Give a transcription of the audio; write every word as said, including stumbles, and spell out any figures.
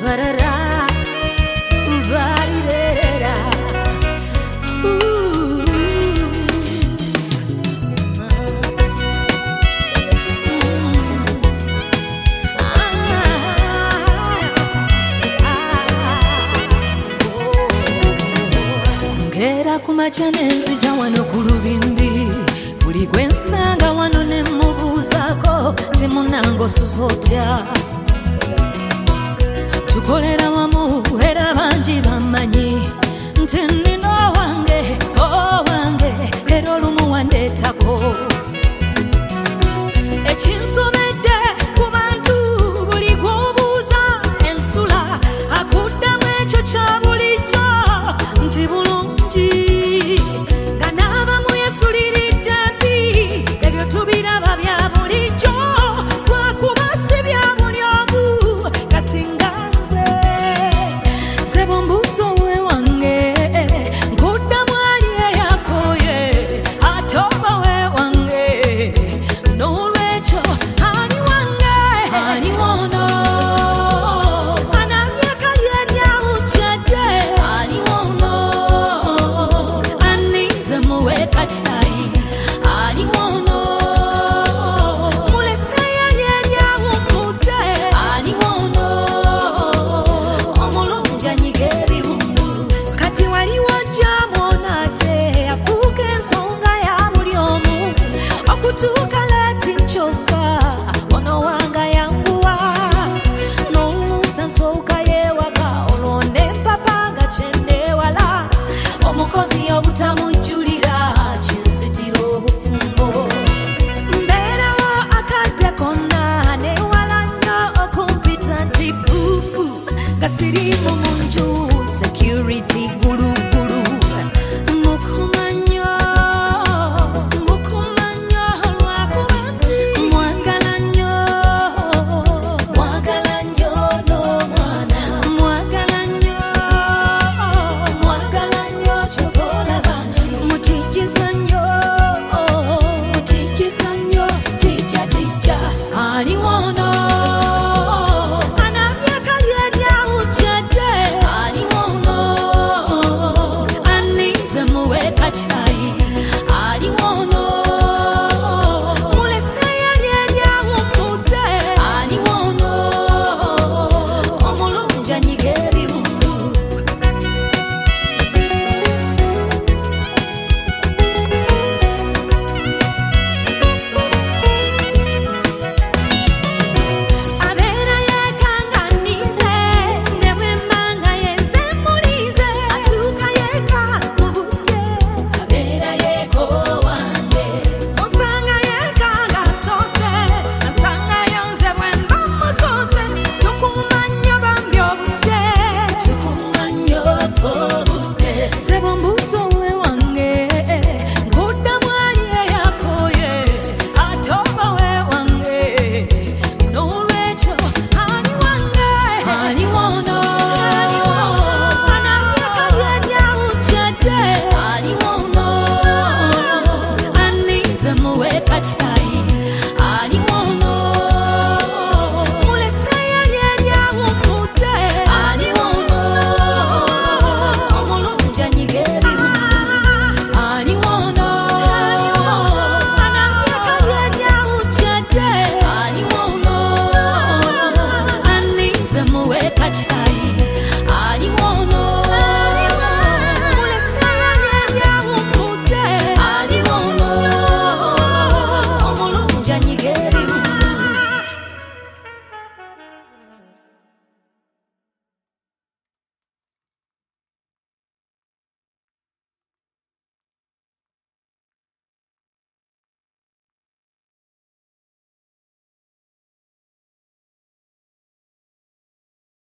barara barirera ngera kumachane nzija wano ku lubimbi buli gwe nsanga wano ne mubuuzako timunango suzotya tukolera wamu era bangi bamanyi nti nino wange owange era olumu wandeetako ekinsomedde ku bantu buli gwobuuza ensula akuddamu ekyo kya bulijjo nti bulungi nga n'abamu yesuliridde mbi ebyo tubiraba bya bulijjo lwakuba si bya buli omu kati nga nze sebo mbuuzo we wange nkuddamu ali eyakoye ate oba we wange n'olwekyo ani wange ani wono anamyeka lyeryawujjadde ani wono anize muweka kyayi ani wono muleseyo lyeryawummudde ani wono omulungi anyiga ebibumbu kati waliwo gyamwona ate afuuka ensonga ya buli omu okutuuka leeti nkyokka ono wanga yanguwa n'oluusa nsooka yeewaka olwo ne mpapa nga kyenneewala omukozi obutamu